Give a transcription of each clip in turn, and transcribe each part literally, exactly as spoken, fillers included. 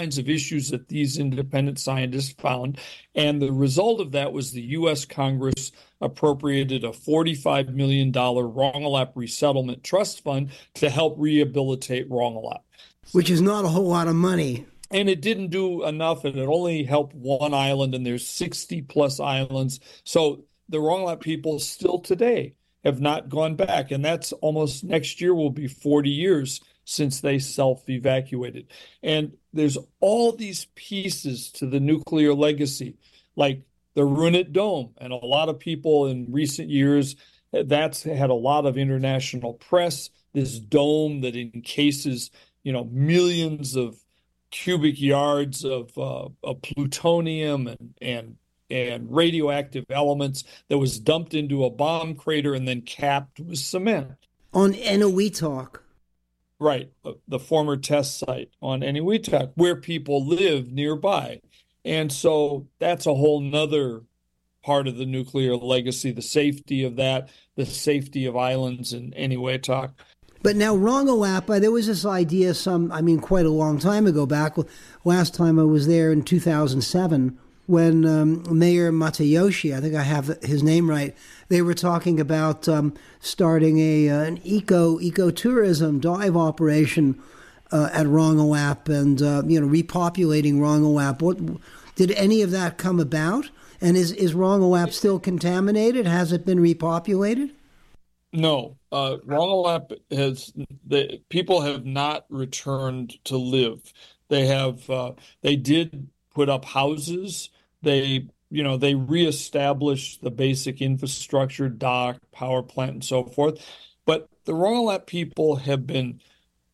kinds of issues that these independent scientists found. And the result of that was the U S Congress appropriated a forty-five million dollars Rongelap Resettlement Trust Fund to help rehabilitate Rongelap. Which is not a whole lot of money. And it didn't do enough, and it only helped one island, and there's sixty plus islands. So the Rongelap people still today have not gone back. And that's almost next year will be forty years since they self-evacuated. And there's all these pieces to the nuclear legacy, like the Runit Dome. And a lot of people in recent years, that's had a lot of international press, this dome that encases, you know, millions of cubic yards of, uh, of plutonium and, and and radioactive elements that was dumped into a bomb crater and then capped with cement. On Eniwetok. Right, the former test site on Eniwetok, where people live nearby. And so that's a whole nother part of the nuclear legacy, the safety of that, the safety of islands in Eniwetok. But now Rongelap, there was this idea some, I mean, quite a long time ago back. Last time I was there in two thousand seven, when um, Mayor Matayoshi, I think I have his name right, they were talking about um, starting a uh, an eco ecotourism dive operation uh, at Rongelap and uh, you know repopulating Rongelap. What did any of that come about? And is is Rongelap still contaminated? Has it been repopulated? No, uh, Rongelap has the people have not returned to live. They have uh, they did put up houses. They, you know, they reestablished the basic infrastructure, dock, power plant, and so forth. But the Rongelap people have been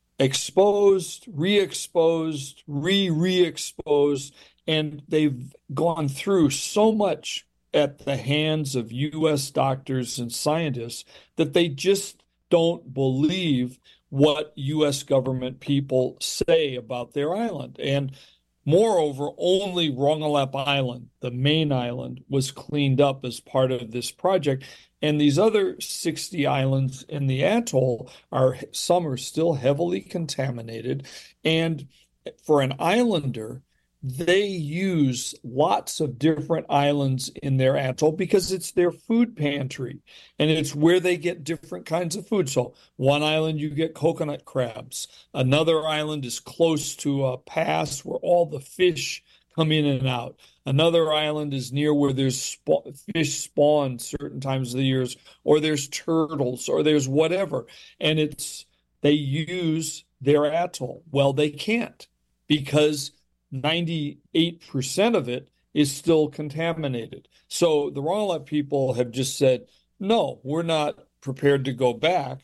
exposed, re-exposed, re-re-exposed, and they've gone through so much at the hands of U S doctors and scientists that they just don't believe what U S government people say about their island. And moreover, only Rongelap Island, the main island, was cleaned up as part of this project. And these other sixty islands in the atoll, are some are still heavily contaminated. And for an islander, they use lots of different islands in their atoll because it's their food pantry and it's where they get different kinds of food. So one island, you get coconut crabs. Another island is close to a pass where all the fish come in and out. Another island is near where there's sp- fish spawn certain times of the years, or there's turtles, or there's whatever. And it's they use their atoll. Well, they can't because ninety-eight percent of it is still contaminated. So the Rongelap people have just said, no, we're not prepared to go back.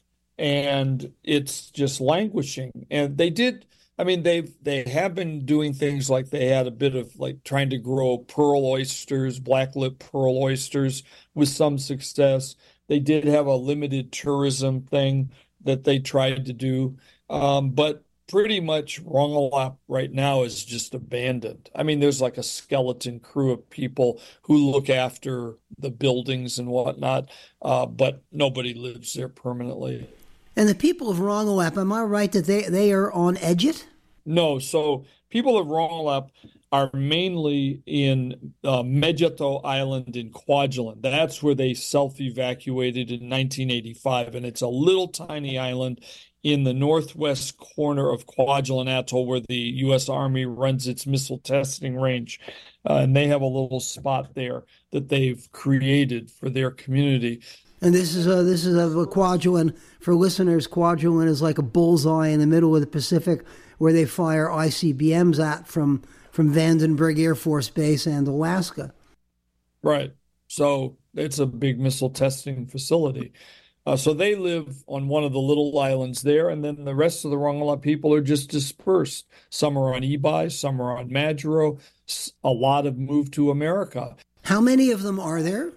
And it's just languishing. And they did, I mean, they've, they have been doing things like they had a bit of like trying to grow pearl oysters, black lip pearl oysters with some success. They did have a limited tourism thing that they tried to do. Um, but pretty much Rongelap right now is just abandoned. I mean, there's like a skeleton crew of people who look after the buildings and whatnot, uh, but nobody lives there permanently. And the people of Rongelap, am I right that they, they are on Edget? No, so people of Rongelap are mainly in uh, Mejato Island in Kwajalein. That's where they self-evacuated in nineteen eighty-five, and it's a little tiny island in the northwest corner of Kwajalein Atoll where the U S Army runs its missile testing range. Uh, and they have a little spot there that they've created for their community. And this is a, this is a, a Kwajalein, for listeners, Kwajalein is like a bullseye in the middle of the Pacific where they fire I C B Ms at from, from Vandenberg Air Force Base and Alaska. Right. So it's a big missile testing facility. Uh, so they live on one of the little islands there, and then the rest of the Rongelap people are just dispersed. Some are on Ibai, some are on Majuro. A lot have moved to America. How many of them are there?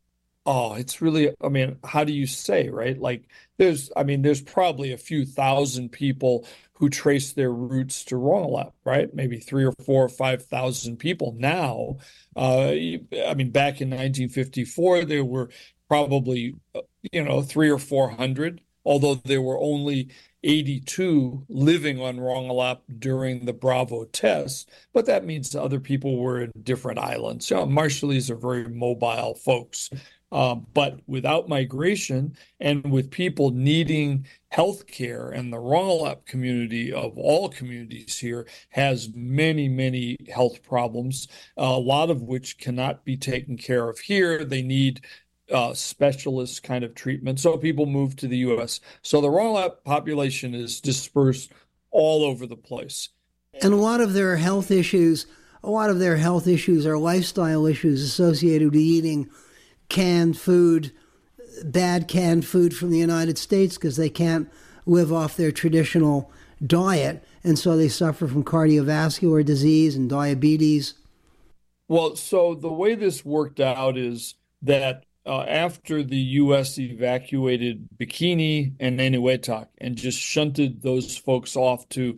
Oh, it's really, I mean, how do you say, right? Like there's, I mean, there's probably a few thousand people who trace their roots to Rongelap, right? Maybe three or four or five thousand people now. Uh, I mean, back in nineteen fifty-four, there were probably, you know, three or four hundred, although there were only eighty-two living on Rongelap during the Bravo test, but that means other people were in different islands. You know, Marshallese are very mobile folks. Uh, but without migration and with people needing health care, and the Rongelap community of all communities here has many, many health problems, a lot of which cannot be taken care of here. They need uh, specialist kind of treatment. So people move to the U S. So the Rongelap population is dispersed all over the place. And a lot of their health issues, a lot of their health issues are lifestyle issues associated with eating canned food, bad canned food from the United States, because they can't live off their traditional diet. And so they suffer from cardiovascular disease and diabetes. Well, so the way this worked out is that uh, after the U S evacuated Bikini and Eniwetok and just shunted those folks off to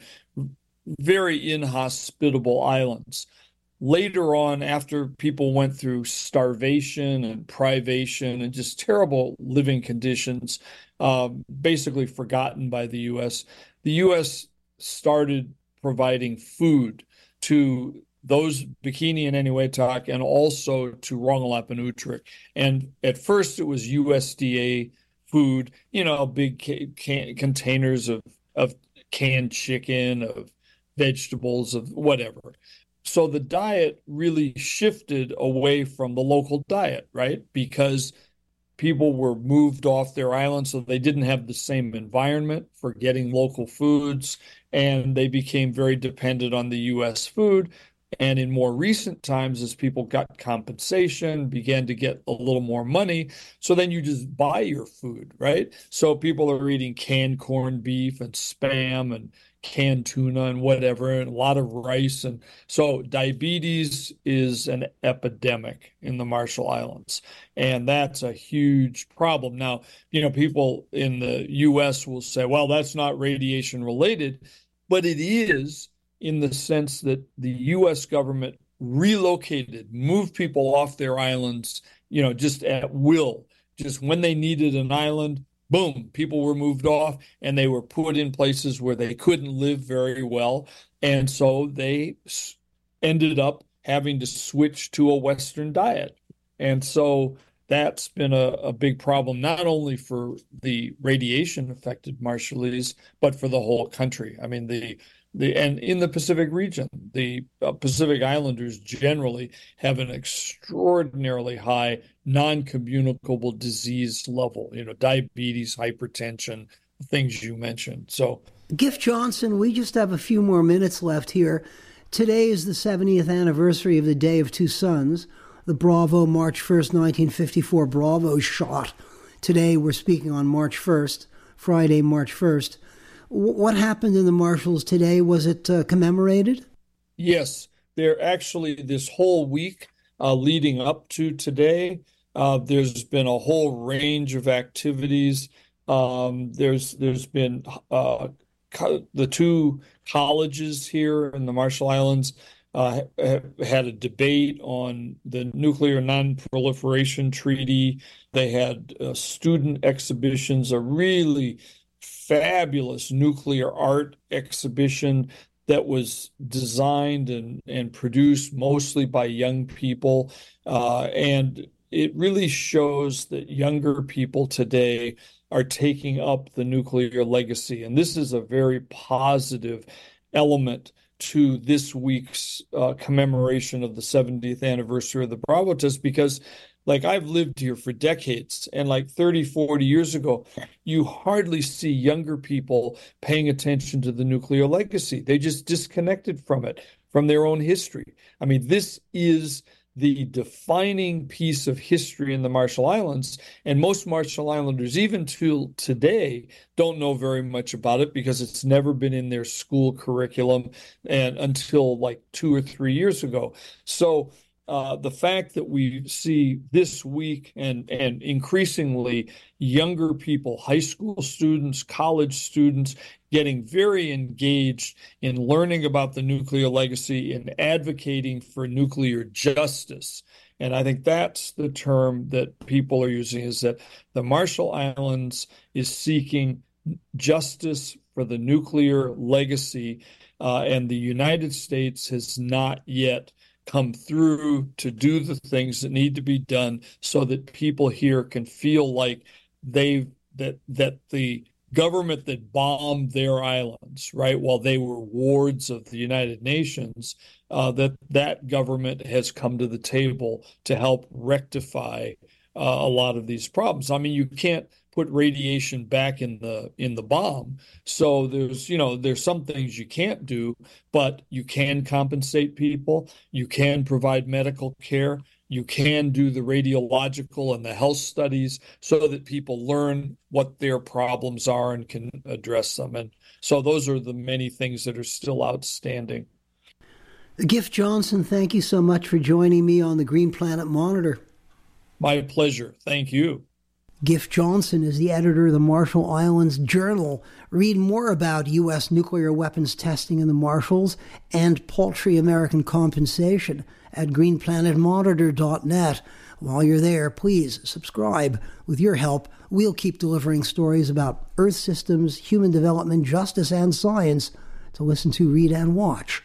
very inhospitable islands, later on, after people went through starvation and privation and just terrible living conditions, uh, basically forgotten by the U S, the U S started providing food to those Bikini and Eniwetok and also to Rongelap and Utrecht. And at first it was U S D A food, you know, big ca- can- containers of, of canned chicken, of vegetables, of whatever. So the diet really shifted away from the local diet, right? Because people were moved off their island, so they didn't have the same environment for getting local foods, and they became very dependent on the U S food. And in more recent times, as people got compensation, began to get a little more money, so then you just buy your food, right? So people are eating canned corned beef and Spam and canned tuna and whatever, and a lot of rice. And so diabetes is an epidemic in the Marshall Islands, and that's a huge problem. Now, you know, people in the U S will say, well, that's not radiation related, but it is, in the sense that the U S government relocated, moved people off their islands, you know, just at will. Just when they needed an island, boom, people were moved off, and they were put in places where they couldn't live very well. And so they ended up having to switch to a Western diet. And so that's been a, a big problem, not only for the radiation affected Marshallese, but for the whole country. I mean, the The, and in the Pacific region, the uh, Pacific Islanders generally have an extraordinarily high non-communicable disease level, you know, diabetes, hypertension, things you mentioned. So, Giff Johnson, we just have a few more minutes left here. Today is the seventieth anniversary of the Day of Two Suns, the Bravo March first, nineteen fifty-four Bravo shot. Today we're speaking on March first, Friday, March first. What happened in the Marshalls today? Was it uh, commemorated? Yes, they're actually this whole week uh, leading up to today. Uh, there's been a whole range of activities. Um, there's there's been uh, co- the two colleges here in the Marshall Islands uh, have had a debate on the Nuclear Non-Proliferation Treaty. They had uh, student exhibitions, a really fabulous nuclear art exhibition that was designed and, and produced mostly by young people. Uh, and it really shows that younger people today are taking up the nuclear legacy. And this is a very positive element to this week's uh, commemoration of the seventieth anniversary of the Bravo test, because like I've lived here for decades, and like thirty, forty years ago, you hardly see younger people paying attention to the nuclear legacy. They just disconnected from it, from their own history. I mean, this is the defining piece of history in the Marshall Islands, and most Marshall Islanders, even till today, don't know very much about it because it's never been in their school curriculum and until like two or three years ago. So Uh, the fact that we see this week and, and increasingly younger people, high school students, college students, getting very engaged in learning about the nuclear legacy and advocating for nuclear justice. And I think that's the term that people are using, is that the Marshall Islands is seeking justice for the nuclear legacy, uh, and the United States has not yet come through to do the things that need to be done so that people here can feel like they that that the government that bombed their islands, right, while they were wards of the United Nations, uh, that that government has come to the table to help rectify uh, a lot of these problems. I mean, you can't put radiation back in the in the bomb, so there's you know there's some things you can't do, but you can compensate people, you can provide medical care, you can do the radiological and the health studies so that people learn what their problems are and can address them. And so those are the many things that are still outstanding. Giff Johnson, thank you so much for joining me on the Green Planet Monitor. My pleasure. Thank you. Giff Johnson is the editor of the Marshall Islands Journal. Read more about U S nuclear weapons testing in the Marshalls and paltry American compensation at green planet monitor dot net. While you're there, please subscribe. With your help, we'll keep delivering stories about Earth systems, human development, justice, and science to listen to, read, and watch.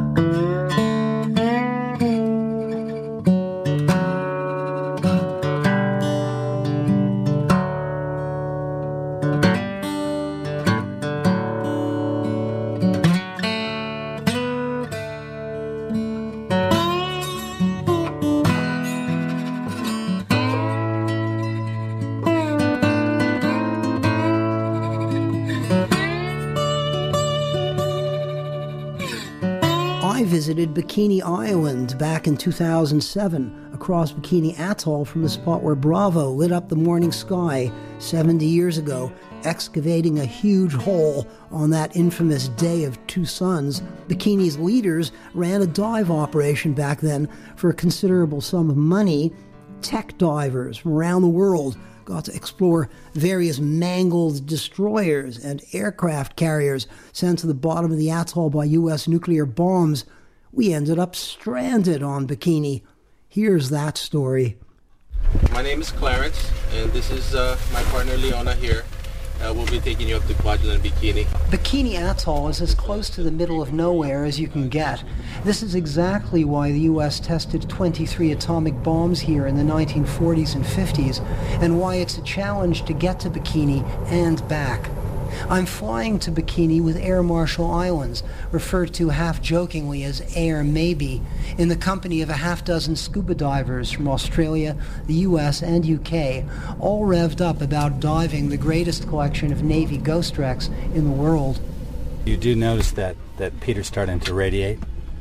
Visited Bikini Island back in two thousand seven, across Bikini Atoll from the spot where Bravo lit up the morning sky seventy years ago, excavating a huge hole on that infamous day of two suns. Bikini's leaders ran a dive operation back then for a considerable sum of money. Tech divers from around the world got to explore various mangled destroyers and aircraft carriers sent to the bottom of the atoll by U S nuclear bombs. We ended up stranded on Bikini. Here's that story. My name is Clarence, and this is uh, my partner Leona here. Uh, we'll be taking you up to Kwajalein Bikini. Bikini Atoll is as close to the middle of nowhere as you can get. This is exactly why the U S tested twenty-three atomic bombs here in the nineteen forties and fifties, and why it's a challenge to get to Bikini and back. I'm flying to Bikini with Air Marshall Islands, referred to half-jokingly as Air Maybe, in the company of a half-dozen scuba divers from Australia, the U S, and U K, all revved up about diving the greatest collection of Navy ghost wrecks in the world. You do notice that, that Peter's starting to radiate?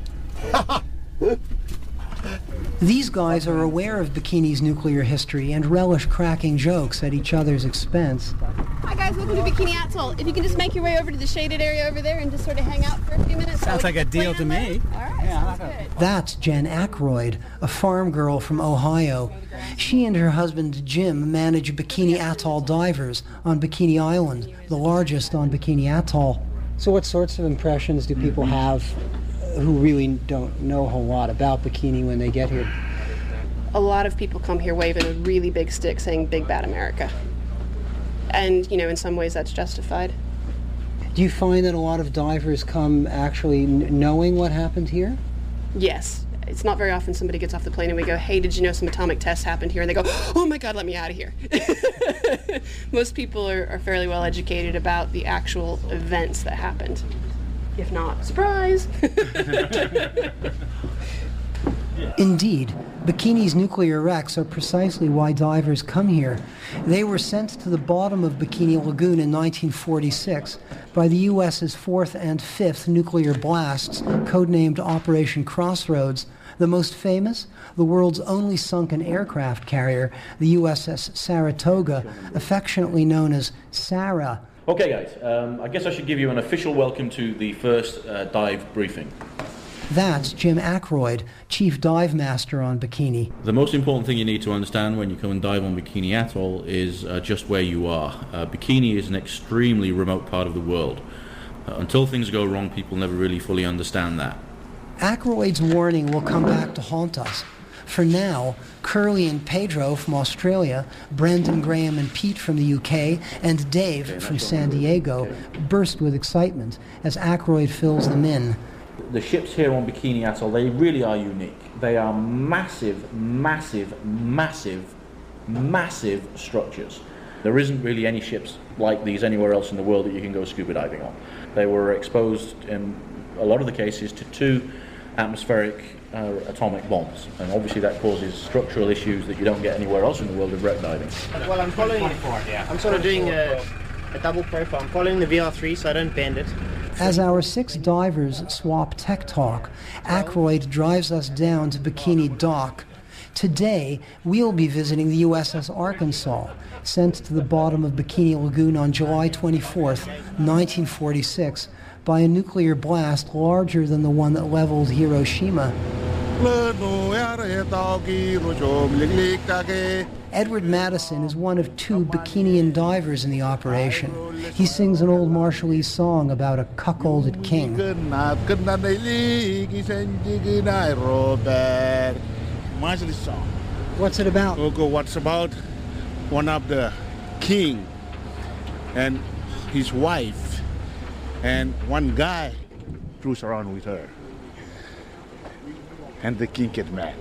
These guys are aware of Bikini's nuclear history and relish cracking jokes at each other's expense. Hi guys, welcome to Bikini Atoll. If you can just make your way over to the shaded area over there and just sort of hang out for a few minutes. Sounds like a deal to me. All right, yeah, sounds good. That's Jen Aykroyd, a farm girl from Ohio. She and her husband Jim manage Bikini Atoll divers on Bikini Island, the largest on Bikini Atoll. So what sorts of impressions do people have who really don't know a whole lot about Bikini when they get here? A lot of people come here waving a really big stick saying Big Bad America. And, you know, in some ways that's justified. Do you find that a lot of divers come actually n- knowing what happened here? Yes. It's not very often somebody gets off the plane and we go, hey, did you know some atomic tests happened here? And they go, oh my God, let me out of here. Most people are, are fairly well educated about the actual events that happened. If not, surprise! Indeed, Bikini's nuclear wrecks are precisely why divers come here. They were sent to the bottom of Bikini Lagoon in nineteen forty-six by the U S's fourth and fifth nuclear blasts, codenamed Operation Crossroads. The most famous, the world's only sunken aircraft carrier, the U S S Saratoga, affectionately known as Sarah. Okay guys, um, I guess I should give you an official welcome to the first uh, dive briefing. That's Jim Aykroyd, Chief Dive Master on Bikini. The most important thing you need to understand when you come and dive on Bikini Atoll is uh, just where you are. Uh, Bikini is an extremely remote part of the world. Uh, until things go wrong, people never really fully understand that. Aykroyd's warning will come back to haunt us. For now, Curly and Pedro from Australia, Brendan, Graham and Pete from the U K, and Dave from San Diego burst with excitement as Aykroyd fills them in. The ships here on Bikini Atoll, they really are unique. They are massive, massive, massive, massive structures. There isn't really any ships like these anywhere else in the world that you can go scuba diving on. They were exposed in a lot of the cases to two atmospheric uh, atomic bombs, and obviously that causes structural issues that you don't get anywhere else in the world of wreck diving. Well, I'm following, I'm sort of doing a, a double profile. I'm following the V R three so I don't bend it. As our six divers swap tech talk, Aykroyd drives us down to Bikini Dock. Today, we'll be visiting the U S S Arkansas, sent to the bottom of Bikini Lagoon on July twenty-fourth, nineteen forty-six, by a nuclear blast larger than the one that leveled Hiroshima. Edward Madison is one of two Bikinian divers in the operation. He sings an old Marshallese song about a cuckolded king. Marshallese song. What's it about? Okay, what's about one of the king and his wife, and one guy cruise around with her, and the king get mad.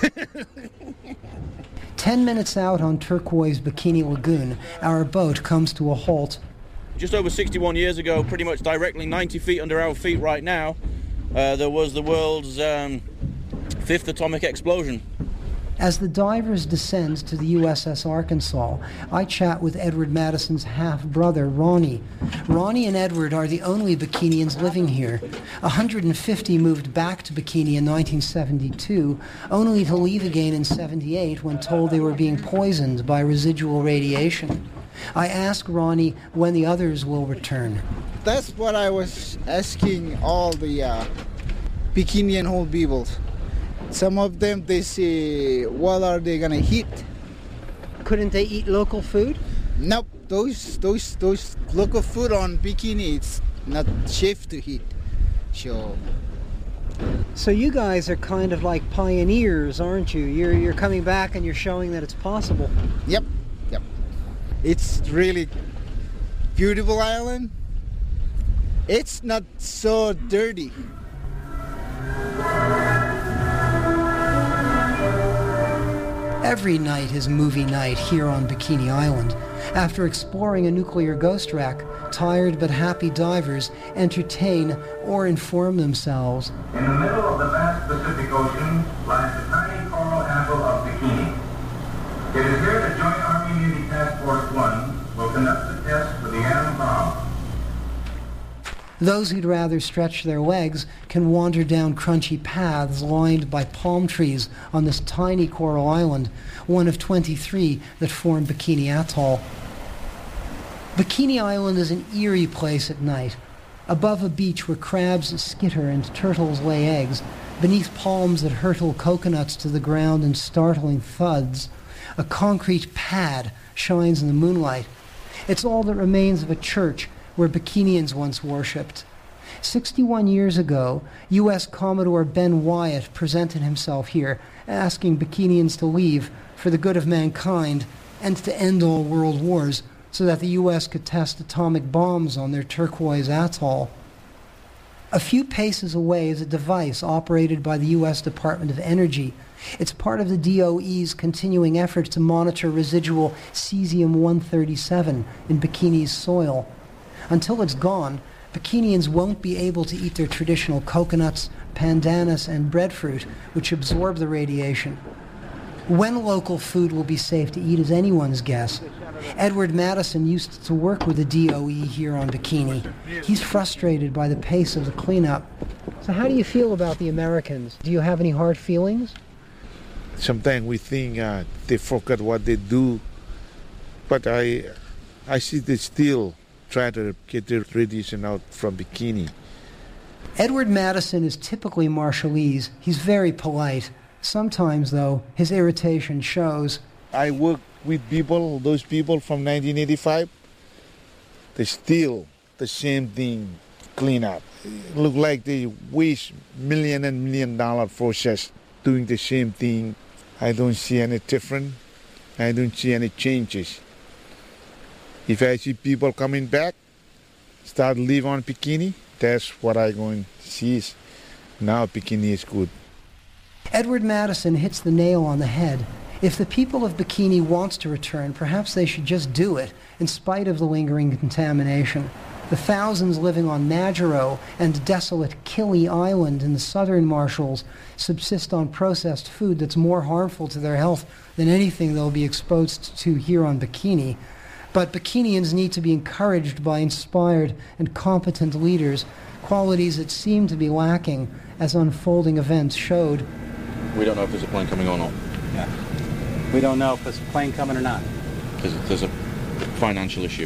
Ten minutes out on turquoise Bikini Lagoon, our boat comes to a halt. Just over sixty-one years ago, pretty much directly ninety feet under our feet right now, uh, there was the world's um, fifth atomic explosion. As the divers descend to the U S S Arkansas, I chat with Edward Madison's half-brother, Ronnie. Ronnie and Edward are the only Bikinians living here. one hundred fifty moved back to Bikini in nineteen seventy-two, only to leave again in seventy-eight when told they were being poisoned by residual radiation. I ask Ronnie when the others will return. That's what I was asking all the uh, Bikinian whole people. Some of them, they say, what are they gonna eat? Couldn't they eat local food? Nope, those those those local food on Bikini, it's not safe to eat. So, so you guys are kind of like pioneers, aren't you? You're you're coming back and you're showing that it's possible. Yep, yep. It's really beautiful island. It's not so dirty. Every night is movie night here on Bikini Island. After exploring a nuclear ghost wreck, tired but happy divers entertain or inform themselves. In the middle of the vast Pacific Ocean lies the tiny coral atoll of Bikini. It is here that Joint Army Navy Task Force One will conduct the test for the atom bomb. Those who'd rather stretch their legs can wander down crunchy paths lined by palm trees on this tiny coral island, one of twenty-three that form Bikini Atoll. Bikini Island is an eerie place at night. Above a beach where crabs skitter and turtles lay eggs, beneath palms that hurtle coconuts to the ground in startling thuds, a concrete pad shines in the moonlight. It's all that remains of a church where Bikinians once worshipped. Sixty-one years ago, U S Commodore Ben Wyatt presented himself here, asking Bikinians to leave for the good of mankind and to end all world wars so that the U S could test atomic bombs on their turquoise atoll. A few paces away is a device operated by the U S Department of Energy. It's part of the D O E's continuing effort to monitor residual cesium one thirty-seven in Bikini's soil. Until it's gone, Bikinians won't be able to eat their traditional coconuts, pandanus, and breadfruit, which absorb the radiation. When local food will be safe to eat is anyone's guess. Edward Madison used to work with the D O E here on Bikini. He's frustrated by the pace of the cleanup. So how do you feel about the Americans? Do you have any hard feelings? Sometimes we think uh, they forget what they do, but I, I see they still try to get the radiation out from Bikini. Edward Madison is typically Marshallese. He's very polite. Sometimes, though, his irritation shows. I work with people, those people from nineteen eighty-five, they still the same thing, clean up. It look like they waste million and million dollar process doing the same thing I don't see any different. I don't see any changes. If I see people coming back, start live on Bikini, that's what I'm going to see. Is now Bikini is good. Edward Madison hits the nail on the head. If the people of Bikini wants to return, perhaps they should just do it, in spite of the lingering contamination. The thousands living on Majuro and desolate Kili Island in the southern Marshalls subsist on processed food that's more harmful to their health than anything they'll be exposed to here on Bikini. But Bikinians need to be encouraged by inspired and competent leaders, qualities that seem to be lacking as unfolding events showed. We don't know if there's a plane coming or not. Yeah. We don't know if there's a plane coming or not. There's, there's a financial issue.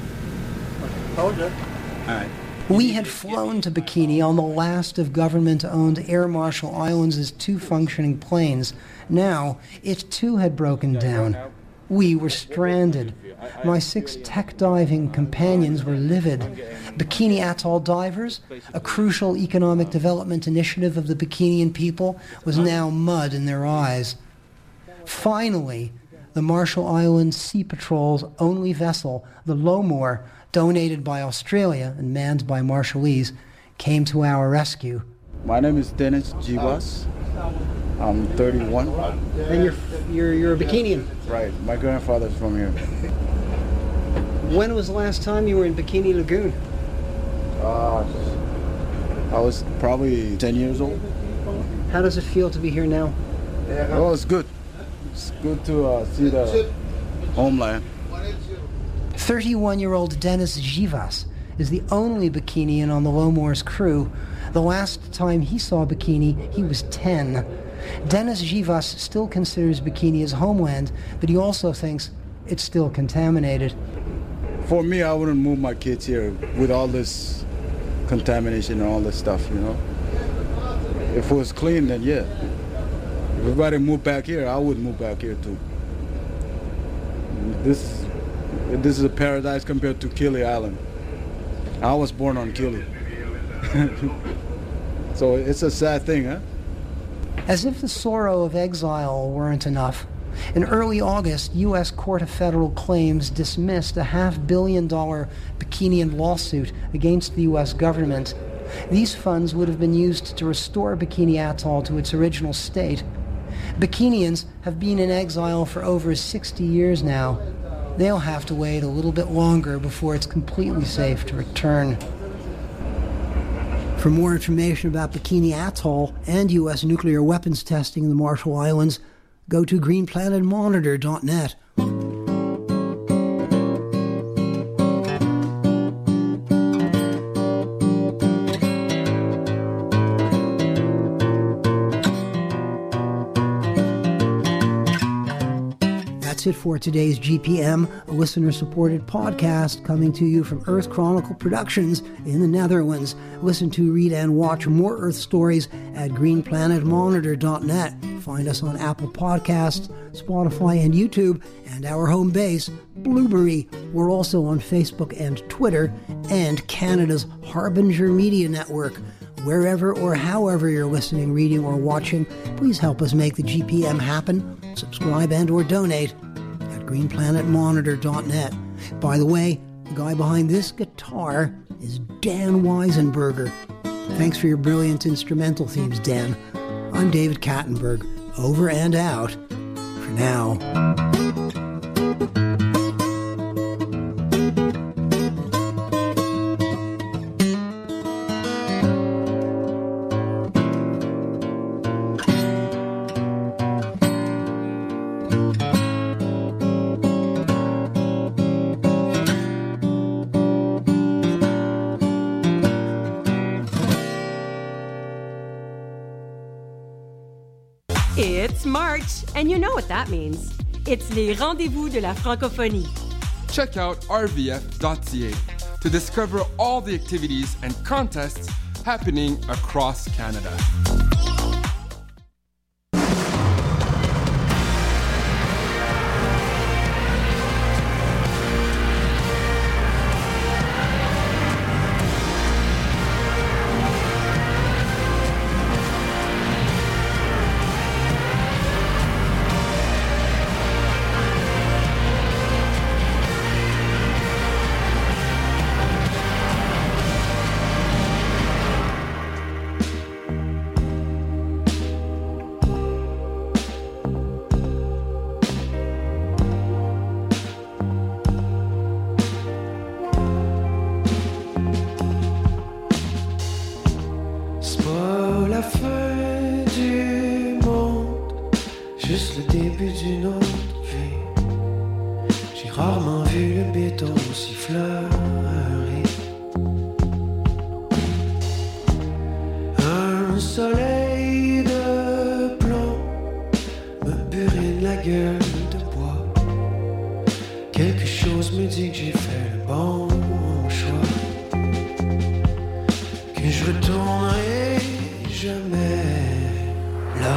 Hold it. All right. We had flown to Bikini on the last of government-owned Air Marshall Islands' two functioning planes. Now, it too had broken down. We were stranded. My six tech-diving companions were livid. Bikini Atoll Divers, a crucial economic development initiative of the Bikinian people, was now mud in their eyes. Finally, the Marshall Islands Sea Patrol's only vessel, the Lowmore, donated by Australia and manned by Marshallese, came to our rescue. My name is Dennis Jivas. I'm thirty-one. And you're, you're, you're a Bikinian? Right. My grandfather's from here. When was the last time you were in Bikini Lagoon? Uh, I was probably ten years old. How does it feel to be here now? Oh, it's good. It's good to uh, see the homeland. thirty-one-year-old Dennis Jivas is the only Bikinian on the Lowmore's crew. The last time he saw Bikini, he was ten. Dennis Jivas still considers Bikini his homeland, but he also thinks it's still contaminated. For me, I wouldn't move my kids here with all this contamination and all this stuff, you know. If it was clean, then yeah. If everybody moved back here, I would move back here too. This, this is a paradise compared to Kili Island. I was born on Kili. So it's a sad thing, huh? As if the sorrow of exile weren't enough, in early August, U S Court of Federal Claims dismissed a half-billion dollar Bikinian lawsuit against the U S government. These funds would have been used to restore Bikini Atoll to its original state. Bikinians have been in exile for over sixty years now. They'll have to wait a little bit longer before it's completely safe to return. For more information about Bikini Atoll and U S nuclear weapons testing in the Marshall Islands, go to green planet monitor dot net. That's it for today's G P M, a listener-supported podcast coming to you from Earth Chronicle Productions in the Netherlands. Listen to, read, and watch more Earth stories at green planet monitor dot net. Find us on Apple Podcasts, Spotify, and YouTube, and our home base, Blueberry. We're also on Facebook and Twitter, and Canada's Harbinger Media Network. Wherever or however you're listening, reading, or watching, please help us make the G P M happen. Subscribe and or donate at green planet monitor dot net. By the way, the guy behind this guitar is Dan Weisenberger. Thanks for your brilliant instrumental themes, Dan. I'm David Kattenberg. Over and out for now. It's March, and you know what that means. It's les rendezvous de la francophonie. Check out r v f dot c a to discover all the activities and contests happening across Canada. du monde, juste le début d'une autre vie. J'ai rarement vu le béton aussi fleuri. Un soleil de plomb me burine la gueule de bois. Quelque chose me dit que j'ai fait le bon choix, que je retournerai jamais là.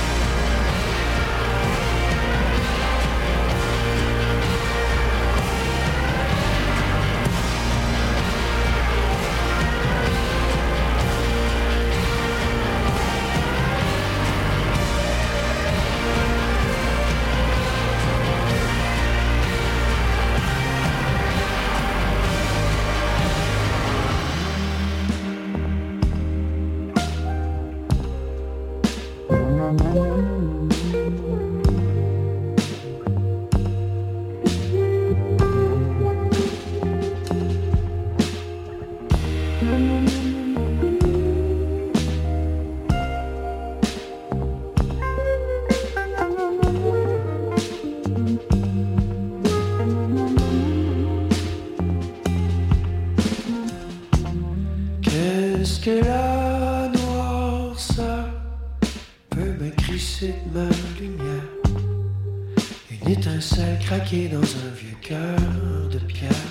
Qu'est-ce que la noirceur peut me crisser de ma lumière? Une étincelle craquée dans un vieux cœur de pierre.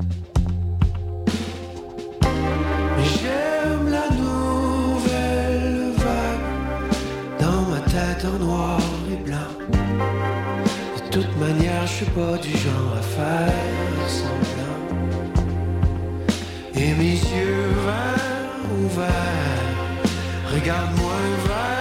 Mais j'aime la nouvelle vague dans ma tête en noir et blanc. De toute manière, je suis pas du genre à faire semblant. Et mes yeux verts ouverts, regarde-moi vers